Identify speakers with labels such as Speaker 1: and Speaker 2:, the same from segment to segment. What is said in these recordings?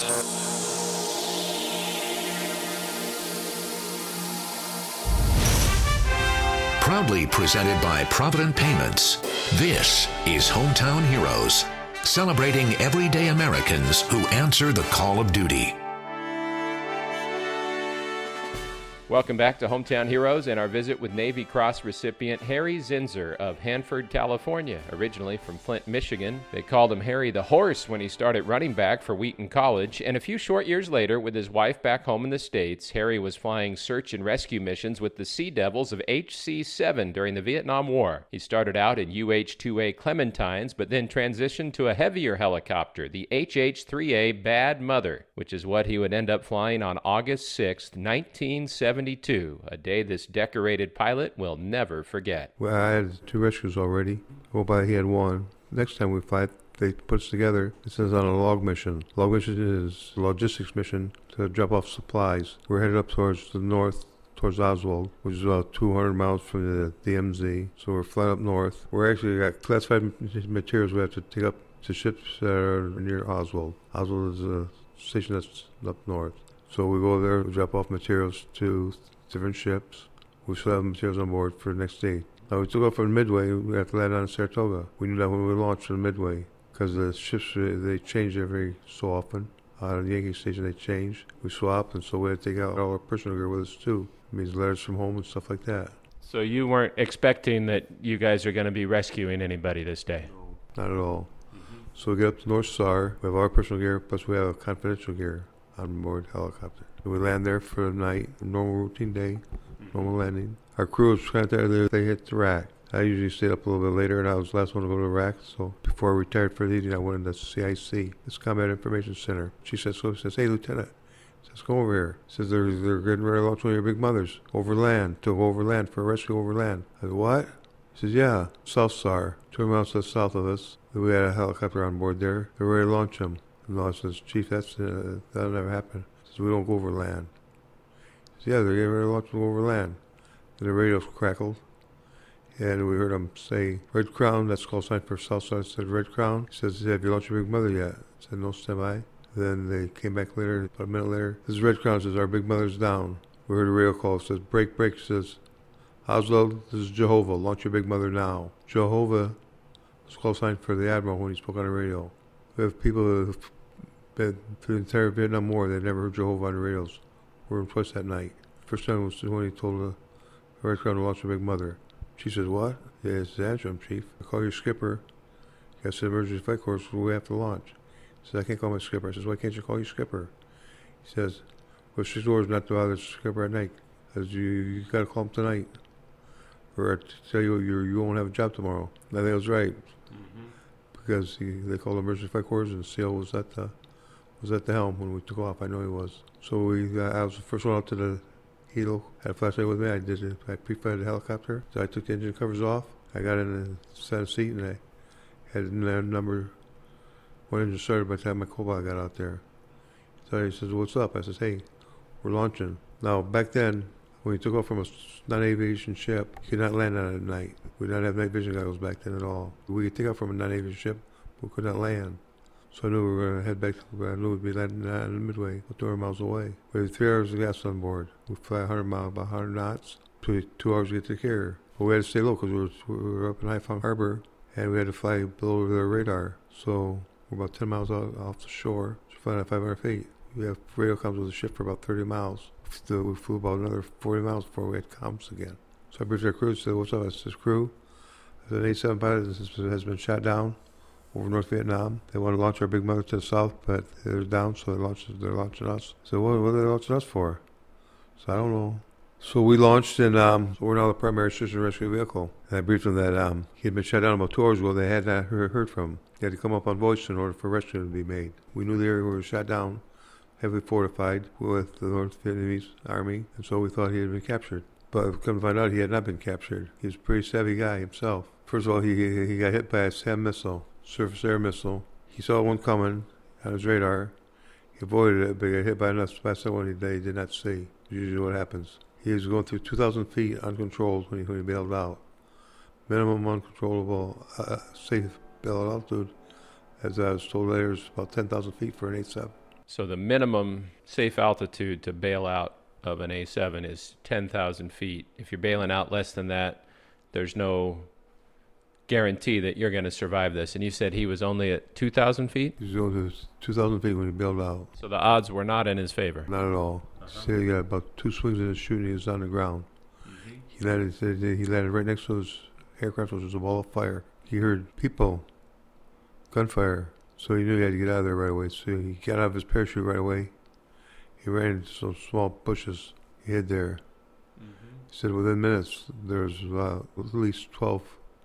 Speaker 1: Proudly presented by Provident Payments, this is Hometown Heroes, celebrating everyday Americans who answer the call of duty.
Speaker 2: Welcome back to Hometown Heroes and our visit with Navy Cross recipient Harry Zinser of Hanford, California. Originally from Flint, Michigan, they called him Harry the Horse when he started running back for Wheaton College, and a few short years later, with his wife back home in the States, Harry was flying search and rescue missions with the Sea Devils of HC-7 during the Vietnam War. He started out in UH-2A Clementines, but then transitioned to a heavier helicopter, the HH-3A Bad Mother, which is what he would end up flying on August 6, 1972. A day this decorated pilot will never forget.
Speaker 3: Well, I had 2 rescues already. Well, but he had 1. Next time we fly, they put us together. It says on a log mission. Log mission is a logistics mission to drop off supplies. We're headed up towards the north, towards Oswald, which is about 200 miles from the DMZ. So we're flying up north. We're actually got classified materials we have to take up to ships that are near Oswald. Oswald is a station that's up north. So we go there, we drop off materials to different ships. We still have materials on board for the next day. Now we took off from Midway, we have to land on Saratoga. We knew that when we launched from Midway, because the ships, they change every so often. On the Yankee station, they change. We swap, and so we had to take out all our personal gear with us too. It means letters from home and stuff like that.
Speaker 2: So you weren't expecting that you guys are going to be rescuing anybody this day?
Speaker 3: No, not at all. Mm-hmm. So we get up to North Star, we have our personal gear, plus we have confidential gear on board helicopter. We land there for the night, normal routine day, normal landing. Our crew was right there, they hit Iraq. I usually stayed up a little bit later, and I was the last one to go to Iraq, so before I retired for the evening, I went into CIC, this Combat Information Center. She says, hey, Lieutenant, says, go over here. Says, they're getting ready to launch one of your big mothers, overland, to go overland, for a rescue overland. I said, what? He says, yeah, South Star, 200 miles to the south of us. We had a helicopter on board there. They're ready to launch them. And I says, Chief, that'll never happen. He says, we don't go over land. He says, yeah, they're getting ready to launch them over land. And the radios crackled, and we heard them say, Red Crown, that's call sign for Southside, said Red Crown. He says, have you launched your big mother yet? I said, no, stand by. Then they came back later, about a minute later. This is Red Crown, says, our big mother's down. We heard a radio call, says, break, says, Oswald, this is Jehovah, launch your big mother now. Jehovah was call sign for the Admiral when he spoke on the radio. We have people who have been through the entire Vietnam War, they've never heard Jehovah on the radios. We heard him twice that night. First time was when he told the Red Crown to launch the big mother. She says, what? Yeah, it's the answer, Chief. I call your skipper. He has an emergency flight course, we have to launch. He says, I can't call my skipper. I says, why can't you call your skipper? He says, well, 6 orders not to bother the skipper at night. He says, you got to call him tonight. Or I tell you won't have a job tomorrow. I think I was right. Mm-hmm. Because they called emergency flight quarters, and the SEAL was at the helm when we took off. I know he was. So I was the first one out to the helo. Had a flashlight with me. I pre-flighted the helicopter. So I took the engine covers off. I got in the center seat, and I had number one engine started by the time my co-pilot got out there. So he says, what's up? I says, hey, we're launching. Now, back then, when we took off from a non-aviation ship, you could not land on it at night. We did not have night vision goggles back then at all. We could take off from a non-aviation ship, but we could not land. So I knew we were going to head back, I knew we'd be landing on the Midway, 200 miles away. We had 3 hours of gas on board. We fly 100 miles, about 100 knots, 2 hours to get to the carrier. But we had to stay low because we were up in Haiphong Harbor, and we had to fly below their radar. So we're about 10 miles off the shore, so flying at 500 feet. We have radio comms with the ship for about 30 miles. We flew about another 40 miles before we had comms again. So I briefed our crew and said, what's up? I said, crew, an 87 pilot has been shot down over North Vietnam. They want to launch our big mother to the south, but they're down, so they're launching us. So what are they launching us for? So I don't know. So we launched, and so we're now the primary search and rescue vehicle. And I briefed them that he had been shot down about 2 hours ago. They had not heard from him. He had to come up on voice in order for rescue to be made. We knew the area where we were shot down, heavily fortified with the North Vietnamese army, and so we thought he had been captured. But come to find out, he had not been captured. He was a pretty savvy guy himself. First of all, he got hit by a SAM missile, surface-air missile. He saw one coming on his radar. He avoided it, but he got hit by someone he did not see. Usually what happens. He was going through 2,000 feet uncontrolled when he bailed out. Minimum uncontrollable safe bailout altitude, as I was told later, is about 10,000 feet for an 87.
Speaker 2: So the minimum safe altitude to bail out of an A7 is 10,000 feet. If you're bailing out less than that, there's no guarantee that you're going to survive this. And you said he was only at 2,000 feet?
Speaker 3: He was only 2,000 feet when he bailed out.
Speaker 2: So the odds were not in his favor.
Speaker 3: Not at all. So he got about 2 swings in his shooting. He was on the ground. He landed right next to his aircraft, which was a wall of fire. He heard people, gunfire, so he knew he had to get out of there right away. So he got out of his parachute right away. He ran into some small bushes. He hid there. He said within minutes there was at least 12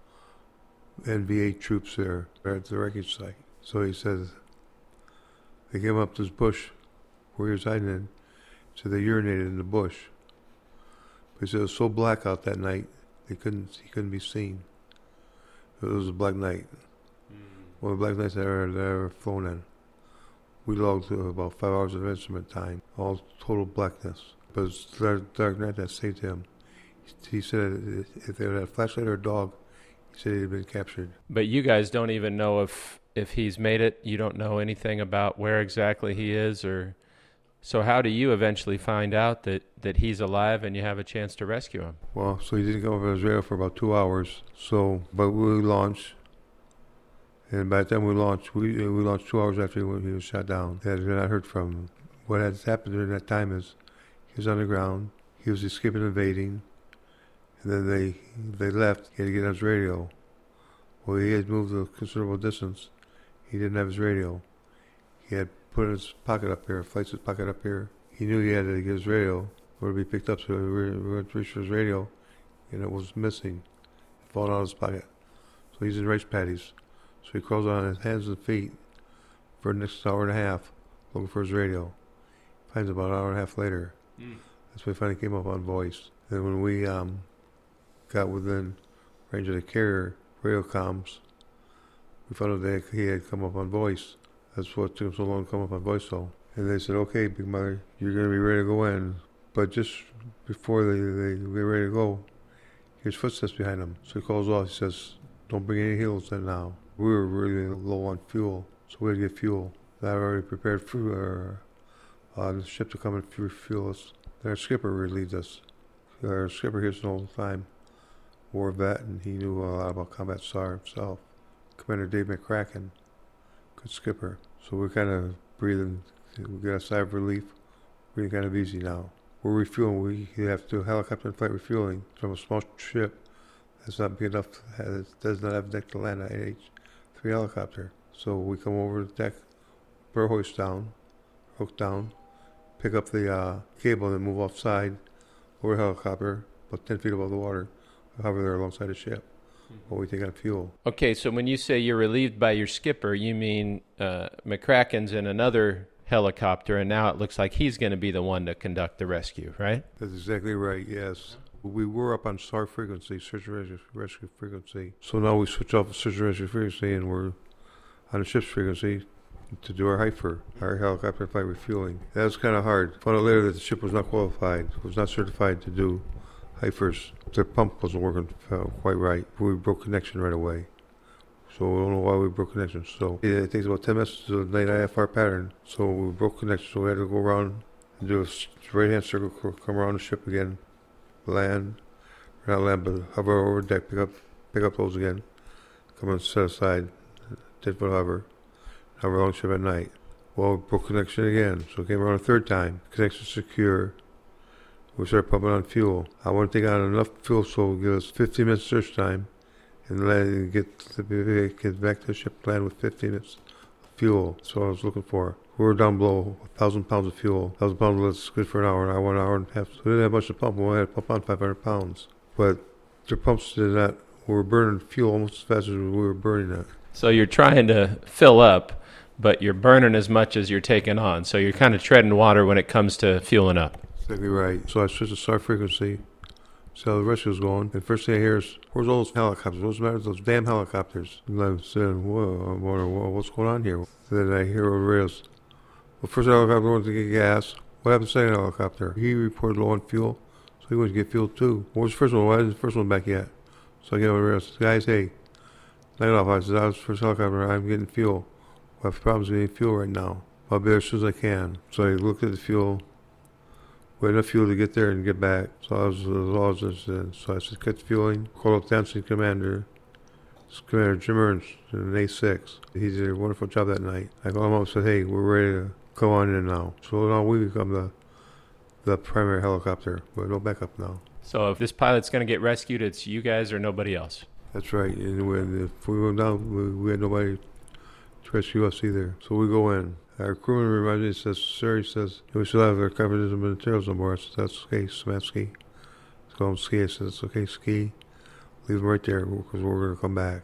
Speaker 3: NVA troops there at the wreckage site. So he said they came up to this bush where he was hiding in. So they urinated in the bush. But he said it was so black out that night he couldn't be seen. It was a black night. One of the black nights that I ever flown in. We logged about 5 hours of instrument time, all total blackness. But it's the dark night that saved him. He said if they had a flashlight or a dog, he said he'd been captured.
Speaker 2: But you guys don't even know if he's made it. You don't know anything about where exactly he is, or so how do you eventually find out that he's alive and you have a chance to rescue him?
Speaker 3: Well, so he didn't come over his radar for about 2 hours. But we launched. And by the time we launched 2 hours after he was shot down. They had not heard from him. What had happened during that time is he was on the ground, he was escaping invading, and then they left. He had to get on his radio. Well, he had moved a considerable distance. He didn't have his radio. He had put his pocket up here, flights his pocket up here. He knew he had to get his radio or to be picked up, so we went to reach for his radio, and it was missing. It fallen out of his pocket. So he's in rice paddies. So he crawls on his hands and feet for the next hour and a half looking for his radio. Finds about an hour and a half later. That's when he finally came up on voice. And when we got within range of the carrier radio comms, we found out that he had come up on voice. That's what took him so long to come up on voice, though. And they said, okay, Big Mother, you're going to be ready to go in. But just before they get ready to go, here's footsteps behind him. So he calls off. He says, don't bring any heels in now. We were really low on fuel, so we had to get fuel. I already prepared for the ship to come and refuel us. Then our skipper relieved us. Our skipper here all the time, war vet, and he knew a lot about combat SAR himself. Commander Dave McCracken, good skipper. So we're kind of breathing. We got a sigh of relief. Breathing kind of easy now. We're refueling. We have to do helicopter and flight refueling from a small ship. That's not big enough. It does not have deck to land an AH-3 helicopter. So we come over the deck, burr hoist down, hook down, pick up the cable, and then move offside over the helicopter, about 10 feet above the water, hover there alongside the ship while we take out fuel.
Speaker 2: Okay, so when you say you're relieved by your skipper, you mean McCracken's in another helicopter, and now it looks like he's going to be the one to conduct the rescue, right?
Speaker 3: That's exactly right, yes. We were up on SAR frequency, search and rescue frequency. So now we switch off the search and rescue frequency, and we're on the ship's frequency to do our HIFR, our helicopter flight refueling. That was kind of hard. Found out later that the ship was not qualified, was not certified to do HIFRs. Their pump wasn't working quite right. We broke connection right away. So we don't know why we broke connection. So it takes about 10 minutes to the night IFR pattern. So we broke connection, so we had to go around and do a right-hand circle, come around the ship again, land, or not land, but hover over deck, pick up those again, come and set aside, 10-foot hover along ship at night. Well, we broke connection again, so it came around a third time. Connection secure. We started pumping on fuel. I want to take on enough fuel so it'll give us 15 minutes search time and land, get back to the ship, land with 15 minutes of fuel. That's what I was looking for. We were down below 1,000 pounds of fuel. 1,000 pounds was good for an hour, an hour and a half. So we didn't have much to pump. We only had to pump on 500 pounds. But the pumps did not. We were burning fuel almost as fast as we were burning it.
Speaker 2: So you're trying to fill up, but you're burning as much as you're taking on. So you're kind of treading water when it comes to fueling up.
Speaker 3: Exactly right. So I switched to SAR frequency, see how the rescue was going. And first thing I hear is, where's all those helicopters? What's the matter with those damn helicopters? And I'm saying, whoa, what's going on here? Then I hear over the radios, well, first helicopter went to get gas. What happened to the second helicopter? He reported low on fuel, so he went to get fuel too. What was the first one? Why isn't the first one back yet? So I get over the radios. Guys, hey, knock it off. I said, I was the first helicopter. I'm getting fuel. We have problems getting fuel right now. I'll be there as soon as I can. So I looked at the fuel. We had enough fuel to get there and get back. So I was interested. So I said, get the fueling. Called up Dancing Commander. It's Commander Jim Ernst in an A6. He did a wonderful job that night. I called him up and said, hey, we're ready to come on in now. So now we become the primary helicopter. But no backup now.
Speaker 2: So if this pilot's going to get rescued, it's you guys or nobody else?
Speaker 3: That's right. And if we went down, we had nobody to rescue us either. So we go in. Our crewman reminds me, says, sir, he says, we still have our confidential materials on board. I said, that's okay, Smatsky. Let's call him Ski. I said, it's okay, Ski. Leave him right there because we're going to come back.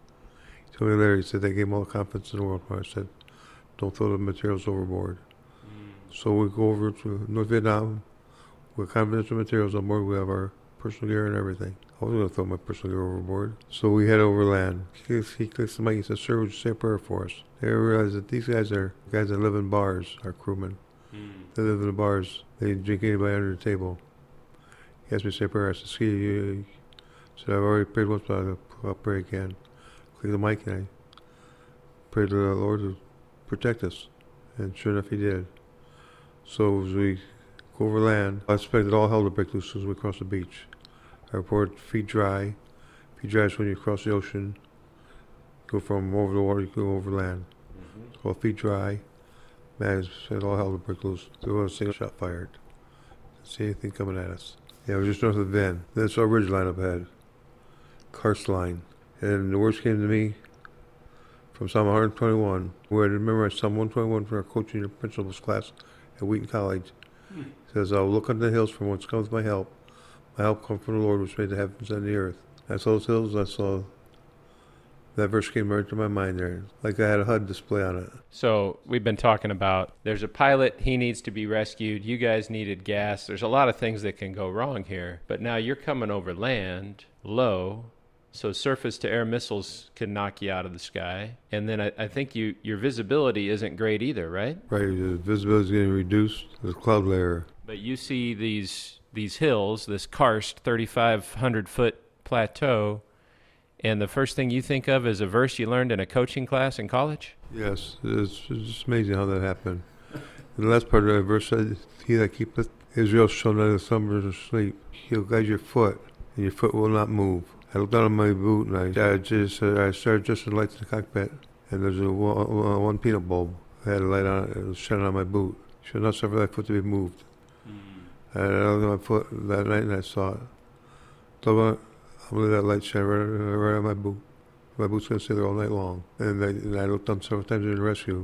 Speaker 3: He told me later, he said, they gave him all the confidence in the world. I said, don't throw the materials overboard. So we go over to North Vietnam with confidential materials on board. We have our personal gear and everything. I wasn't going to throw my personal gear overboard. So we head over land. He clicks the mic. He says, sir, would you say a prayer for us? They realize that these guys are guys that live in bars, our crewmen. They live in the bars. They drink anybody under the table. He asked me to say a prayer. I said, Ski, you said, I've already prayed once, but I'll pray again. Click the mic and I prayed to the Lord to protect us. And sure enough, he did. So as we go over land, I expected all hell to break loose as soon as we cross the beach. I report feet dry. Feet dry is when you cross the ocean. Go from over the water, you go over land. It's called feet dry. Man, it said all hell to break loose. There wasn't a single shot fired. Didn't see anything coming at us. Yeah, it was just north of Venn. Then I saw a ridge line up ahead. Karst line. And the words came to me from Psalm 121, where I memorized Psalm 121 for our coaching and principles class at Wheaton College. It says, I will look unto the hills from whence cometh my help. My help comes from the Lord, which made the heavens and the earth. I saw those hills, I saw that verse came right to my mind there, like I had a HUD display on it.
Speaker 2: So we've been talking about there's a pilot, he needs to be rescued, you guys needed gas. There's a lot of things that can go wrong here. But now you're coming over land, low, so surface-to-air missiles can knock you out of the sky. And then I think your visibility isn't great either, right?
Speaker 3: Right, the visibility is getting reduced, the cloud layer.
Speaker 2: But you see these hills, this karst 3,500-foot plateau, and the first thing you think of is a verse you learned in a coaching class in college?
Speaker 3: Yes, it's just amazing how that happened. And the last part of that verse said, he that keepeth Israel shall neither slumber nor sleep. He'll guide your foot, and your foot will not move. I looked down on my boot, and I started just the lights in the cockpit, and there's one peanut bulb. I had a light on it, it was shining on my boot. Should not suffer thy foot to be moved. And I looked at my foot that night, and I saw it. So I'm going to let that light shine right on my boot. My boot's going to stay there all night long. And I looked down several times during the rescue,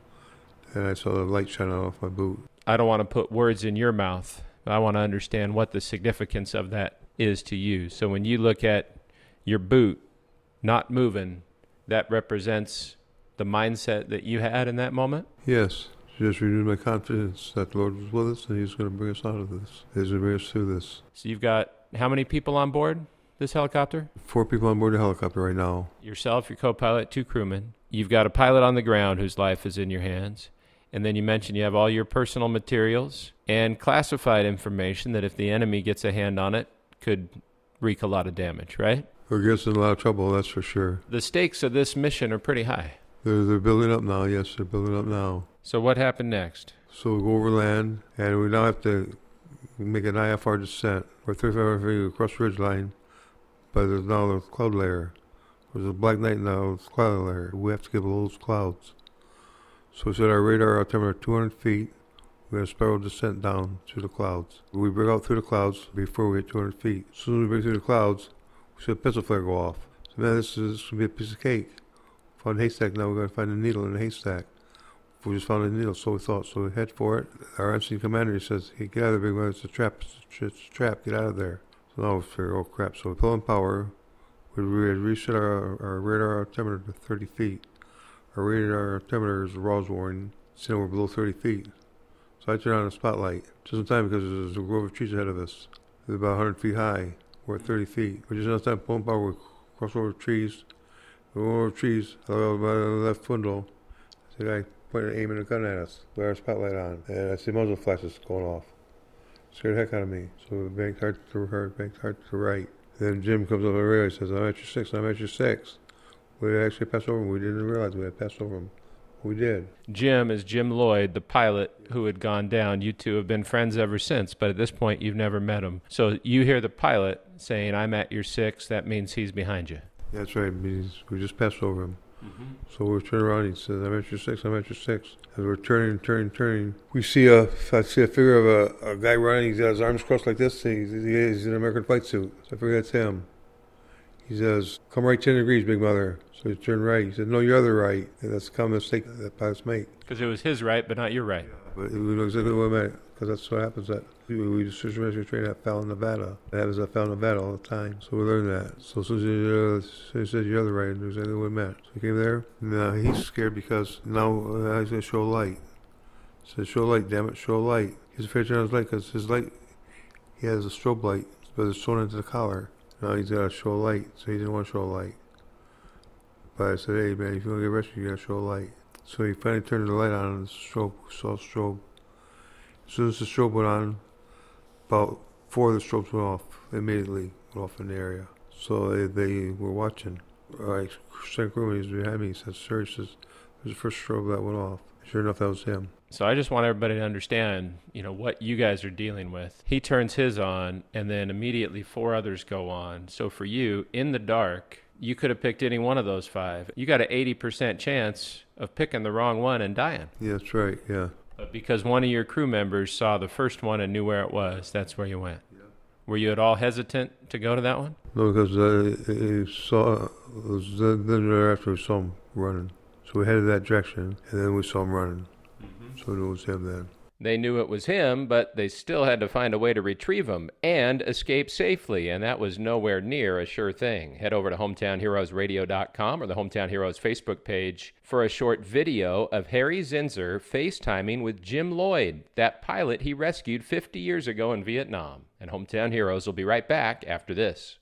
Speaker 3: and I saw the light shining off my boot.
Speaker 2: I don't want to put words in your mouth. I want to understand what the significance of that is to you. So when you look at your boot not moving, that represents the mindset that you had in that moment?
Speaker 3: Yes. Just renewed my confidence that the Lord was with us and He's going to bring us out of this. He's going to bring us through this.
Speaker 2: So you've got how many people on board this helicopter?
Speaker 3: 4 people on board the helicopter right now.
Speaker 2: Yourself, your co-pilot, 2 crewmen. You've got a pilot on the ground whose life is in your hands. And then you mentioned you have all your personal materials and classified information that if the enemy gets a hand on it, could wreak a lot of damage, right?
Speaker 3: Or get us in a lot of trouble, that's for sure.
Speaker 2: The stakes of this mission are pretty high.
Speaker 3: They're building up now, yes, they're building up now.
Speaker 2: So what happened next?
Speaker 3: So we go over land, and we now have to make an IFR descent. We're 3,500 feet across the ridge line, but there's now a cloud layer. There's a black night now, it's cloud layer. We have to get below those clouds. So we set our radar altimeter 200 feet. We're going to spiral descent down through the clouds. We break out through the clouds before we hit 200 feet. As soon as we break through the clouds, we see a pencil flare go off. So man, this is going to be a piece of cake. Found a haystack now, we're going to find a needle in the haystack. We just found a needle, so we thought. So we head for it. Our MC commander, he says, hey, get out of there, big man, it's a trap, it's a trap, get out of there. So now we figure, oh crap. So we pull in power. We reset our radar altimeter to 30 feet. Our radar altimeter is RAWS warning, saying we're below 30 feet. So I turn on the spotlight, just in time because there's a grove of trees ahead of us. It's about 100 feet high. We're at 30 feet. We're just enough time pulling power. We cross over trees. We go over trees. I look out my left window. The guy pointing, aiming a gun at us with our spotlight on. And I see muzzle flashes going off. Scared the heck out of me. So we banked hard to the right. Then Jim comes up on the radio. He says, I'm at your 6, I'm at your 6. We actually passed over him. We didn't realize we had passed over him We did.
Speaker 2: Jim is Jim Lloyd, the pilot who had gone down. You two have been friends ever since, but at this point you've never met him. So you hear the pilot saying, I'm at your 6, that means he's behind you.
Speaker 3: That's right. We just passed over him. So we're turning around. He says, I'm at your 6, I'm at your 6. As we're turning, I see a figure of a guy running. He's got his arms crossed like this. He's in an American flight suit. So I figure that's him. He says, come right 10 degrees, big mother. So he turned right. He said, no, you're other right. And that's a common mistake that pilots make.
Speaker 2: Because it was his right, but not your right.
Speaker 3: But we know exactly what I meant, because that's what happens. We just search and rescue train at Fallon, Nevada. It happens at Fallon, Nevada all the time. So we learned that. So as soon as he said you're other right, and there's exactly what it meant. So he came there, and he's scared because now he's going to show a light. He said, show a light, damn it, show a light. He's afraid to turn on his light because his light, he has a strobe light, but it's sewn into the collar. Now he's got to show a light, so he didn't want to show a light. But I said, hey man, if you want to get rescued, you got to show a light. So he finally turned the light on, and the strobe, saw strobe. As soon as the strobe went on, about 4 of the strobes went off immediately, went off in the area. So they were watching. Second crewman, he was behind me. He said, sir, he says, there's the first strobe that went off. Sure enough, that was him.
Speaker 2: So I just want everybody to understand, what you guys are dealing with. He turns his on, and then immediately 4 others go on. So for you, in the dark, you could have picked any one of those 5. You got an 80% chance of picking the wrong one and dying.
Speaker 3: Yeah, that's right, yeah.
Speaker 2: But because one of your crew members saw the first one and knew where it was, that's where you went. Yeah. Were you at all hesitant to go to that one?
Speaker 3: No, because he saw, then thereafter we saw him running. So we headed that direction, and then we saw him running. So it was him then.
Speaker 2: They knew it was him, but they still had to find a way to retrieve him and escape safely, and that was nowhere near a sure thing. Head over to HometownHeroesRadio.com or the Hometown Heroes Facebook page for a short video of Harry Zinser FaceTiming with Jim Lloyd, that pilot he rescued 50 years ago in Vietnam. And Hometown Heroes will be right back after this.